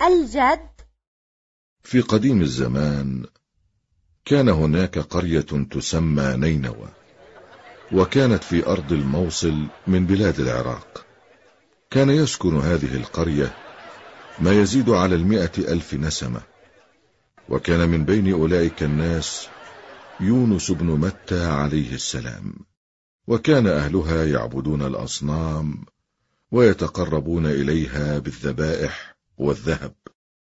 الجد. في قديم الزمان كان هناك قرية تسمى نينوى، وكانت في أرض الموصل من بلاد العراق. كان يسكن هذه القرية ما يزيد على 100,000 نسمة، وكان من بين أولئك الناس يونس بن متى عليه السلام. وكان أهلها يعبدون الأصنام ويتقربون إليها بالذبائح والذهب،